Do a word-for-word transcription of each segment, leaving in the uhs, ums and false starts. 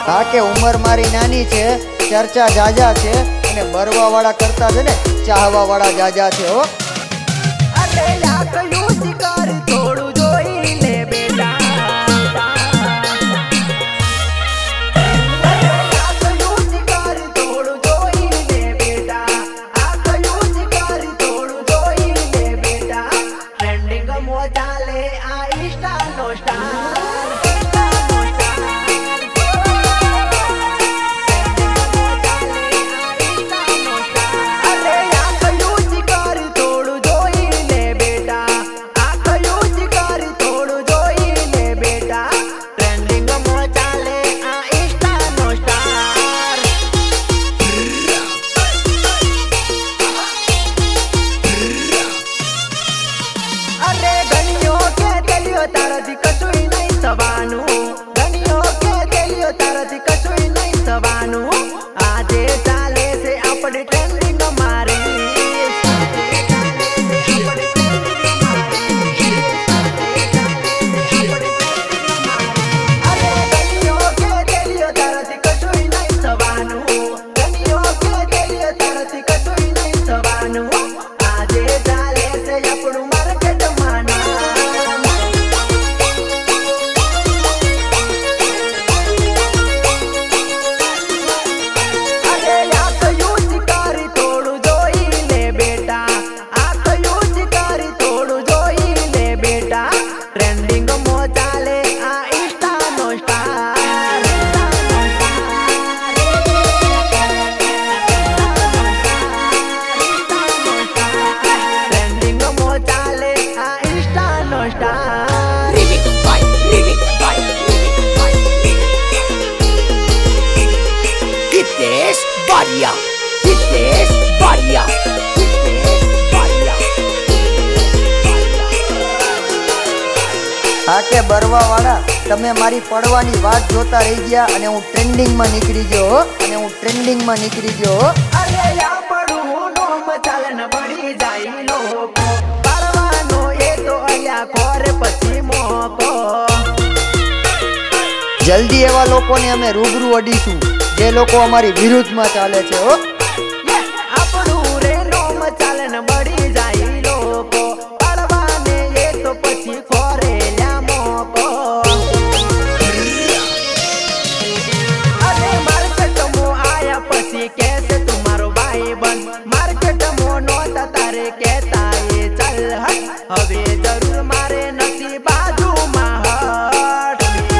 હા કે ઉંમર મારી નાની છે, ચર્ચા જાજા છે અને બરવા વાળા કરતા છે ને ચાહવા વાળા જાજા છે હો. અરે યા કયું શિકાર થોડું જોઈ લે બેટા, અરે યા કયું શિકાર થોડું જોઈ લે બેટા, આ કયું શિકાર થોડું જોઈ લે બેટા, ટ્રેન્ડિંગ મો ચાલે આ ઇન્સ્ટા નો સ્ટાર. તારાથી કશું નહીં થવાનું, ગણીઓ કે તેલીઓ તારાથી કશું નહીં થવાનું, આજે ચાલે છે આપણી ટ્રેન્ડિંગ મારી. અરે ગણીઓ કે તેલીઓ તારાથી કશું નહીં થવાનું, ગણીઓ કે તેલીઓ તારાથી કશું નહીં થવાનું, આજે ચાલે છે આપણું માર્કેટ માનું. Varia, Hitesh Varia, Hitesh Varia. હા કે બરવા વાળા તમે મારી પડવાની વાત જોતા રહી ગયા અને હું ટ્રેન્ડિંગ માં નીકળી ગયો હો, અને હું ટ્રેન્ડિંગ માં નીકળી ગયો હો. અરે યા પડું નો મચાલ ન બળી જાય લોકો, પડવાનો એ તો અયા ખોર પછી મોકો. જલ્દી એવા લોકોને અમે રૂબરૂ અડીશું જે લોકો અમારી વિરુદ્ધમાં ચાલે છે હો. આપણું રે નો મચાલ ન બળી જાય લોકો, પડવાને એ તો પછી ખોરે લ્યા મોકો. અરે માર્કેટ મો આયા પછી કેસે તું મારો ભાઈ બન, માર્કેટ મો નોતા તારે કેતા એ ચાલ હટ, હવે જરૂર મારે નથી બાજુમાં હટ.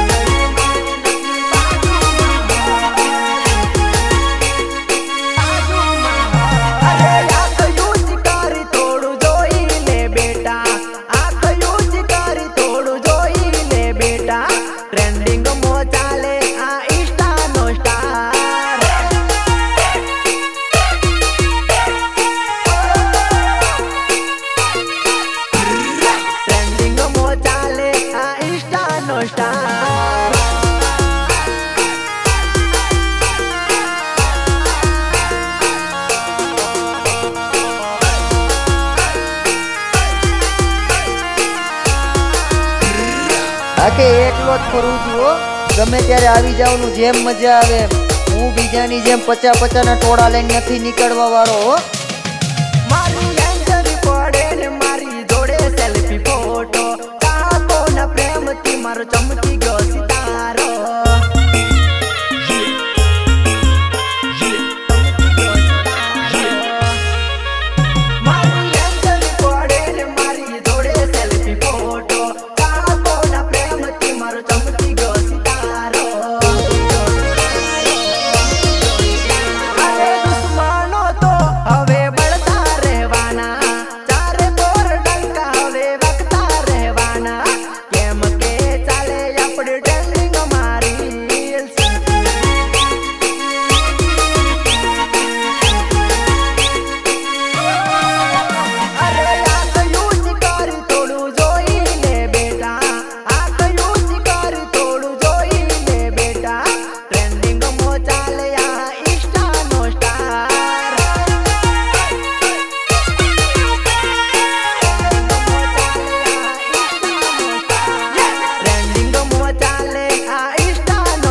કે એકલો જ ફરું છું હો, ગમે ત્યારે આવી જાવનું જેમ મજા આવે એમ. હું બીજાની જેમ પચા પચા ના ટોળા લઈને નથી નીકળવા વાળો હો. મારી એન્જરી પડે ને મારી જોડે સેલ્ફી ફોટો, કાકો ના પ્રેમથી મારો ચમકી ગયો સિતારો. મારી એન્જરી પડે ને મારી જોડે સેલ્ફી ફોટો, કાકો ના પ્રેમથી મારો ચમકી ગયો સિતારો. અરે દુશ્મનો તો હવે બળતા રહેવાના, ચારે બોર ડંકા હવે વગતા રહેવાના, કેમ કે ચાલે આપણે ટ્રેન્ડિંગ મારી. અરે આ કયું શિકાર થોડું જોઈ લે બેટા, આ કયું શિકાર થોડું જોઈ લે બેટા, ટ્રેન્ડિંગ મો ચાલે આ ઇન્સ્ટા નો સ્ટાર. ટ્રેન્ડિંગ મો ચાલે આ ઇન્સ્ટા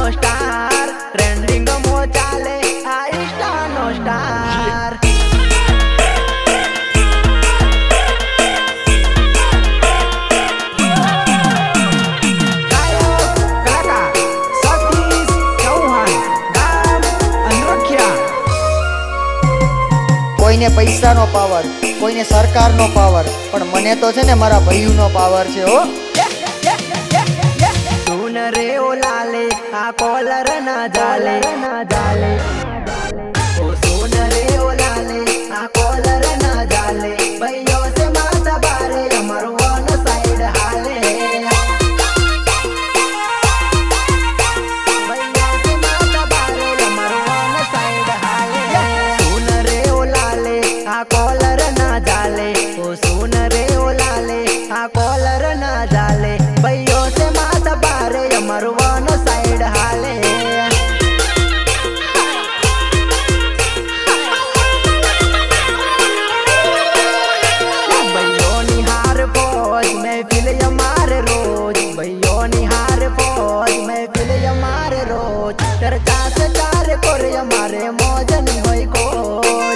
કોઈને પૈસાનો પાવર, કોઈને સરકારનો પાવર, પણ મને તો છે ને મારા ભાઈઓનો પાવર છે હો. સુન રે ઓ લાલે આ કોલર ના જાલે ના જાલે ઓ સુન રે ઓ લાલે આ કોલર ના જાલે ભાઈઓ સે માતા બારે અમારો વન સાઈડ હાલે ભાઈઓ સે માતા બારે અમારો વન સાઈડ હાલે સુન રે ઓ લાલે આ કોલર ના જાલે ઓ સુન રે ઓ લાલે આ કોલર ના જાલે ભાઈઓ સે માતા બારે અમારો વન સાઈડ હાલે ભાઈઓની હાર ફોજ મહેફિલ અમારે રોજ ભાઈઓની હાર ફોજ મહેફિલ અમારે રોજ ચર્ચા સે ચાર કોરે અમારે મોજ નહીં હોય કોચ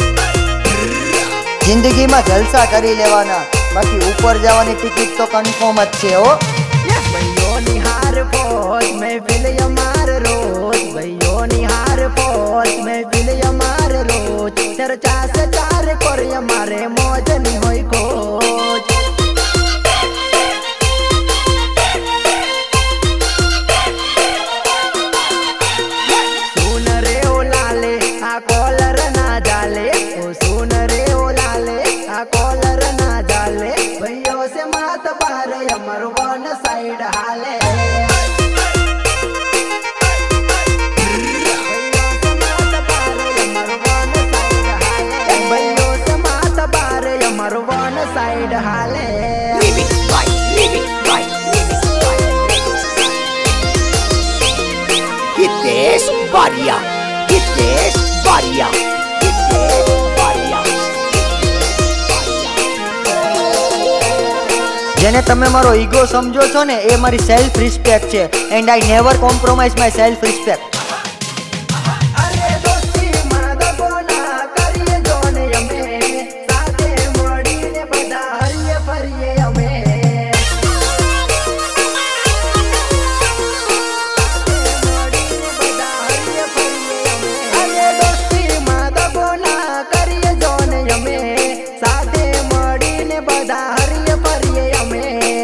જિંદગીમાં જલસા કરી લેવાના, બાકી ઉપર જવાની ટિકિટ તો કન્ફર્મ જ છે હો. ભાઈઓની હાર ફોજ મહેફિલ અમારે રોજ ભાઈઓની હાર ફોજ મહેફિલ અમારે રોજ ચર્ચા સે ચાર કોરે અમારે મોજ નહીં હોય કોચ સુન રે ઓ લાલે આ કોલર ના જાલે ઓ સુન રે ઓ લાલે આ કોલર ના જાલે ભાઈઓ સે માત બારે અમારો વન સાઈડ હાલે ભાઈઓ સે માત બારે અમારો વન સાઈડ હાલે Remix by Remix by Remix by Hitesh Baria Hitesh Baria Hitesh Baria જેને તમે મારો ઈગો સમજો છો ને એ મારી સેલ્ફ રિસ્પેક્ટ છે, and I never compromise my self respect. અરે દોસ્તી માં દગો ના કરીએ જોને અમે સાથે મળીને બધા હરીએ ફરીએ અમે અરે દોસ્તી માં દગો ના કરીએ જોને અમે સાથે મળીને બધા હરીએ ફરીએ અમે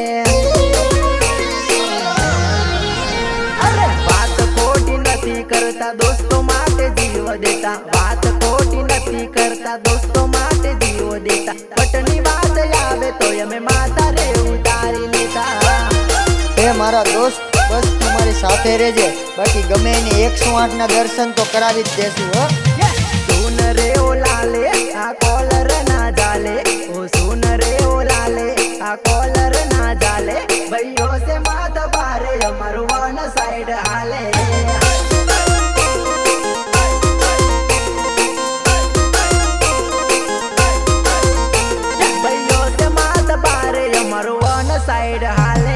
અરે વાત ખોટી નથી કરતા દોસ્તો માટે જીવ દેતા વાત ખોટી નથી કરતા દોસ્તો માટે જીવ દેતા પટની વાત આવે તો અમે માતા રે ઉતારી લેતા એ મારા દોસ્ત, બસ તું મારી સાથે રહેજે, બાકી ગમે એની એકસો આઠ ના દર્શન તો કરાવી જ દેશું હો. સુન રે ઓ લાલે આ કોલર ના જાલે ઓ સુન રે ઓ લાલે આ કોલર ના જાલે ભાઈઓ સે માતા બારે અમારું વન સાઈડ હાલે ભાઈઓ સે માતા બારે અમારું વન સાઈડ હાલે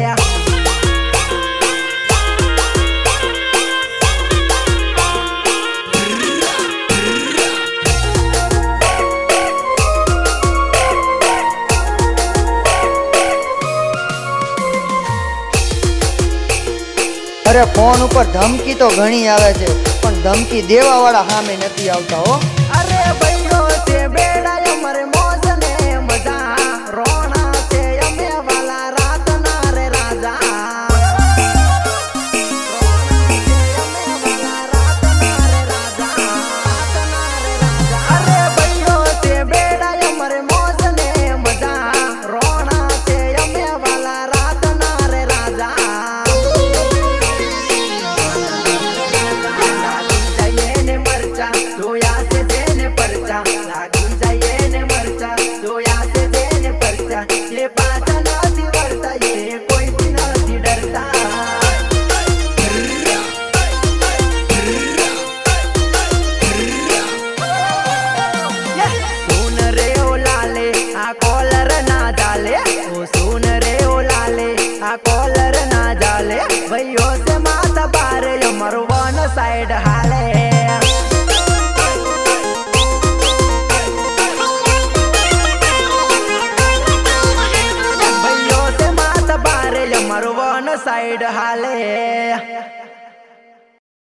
અરે ફોન ઉપર ધમકી તો ઘણી આવે છે, પણ ધમકી દેવા વાળા સામે નથી આવતા હો. અરે ભાઈઓ તે બેડા અમારે મોજ ને મજા રોણા તે અમે વાલા રાત ના રે રાજા અરે ભાઈઓ તે બેડા અમારે મોજ ને મજા રોણા તે અમે વાલા રાત ના રે રાજા જઈએ ને મરચા જોયા છે જેને પરચા લાગી જઈએ ને મરચા જોયા છે જેને પરચા એ પાછા નથી વળતા એ કોઈથી નથી ડરતા સુન રે ઓ લાલે આ કોલર ના જાલે ઓ સુન રે ઓ લાલે આ કોલર ના જાલે ભાઈઓ સે માતા બારે અમારો વન સાઈડ હાલે ભાઈઓ સે માતા બારે અમારો વન સાઈડ હાલે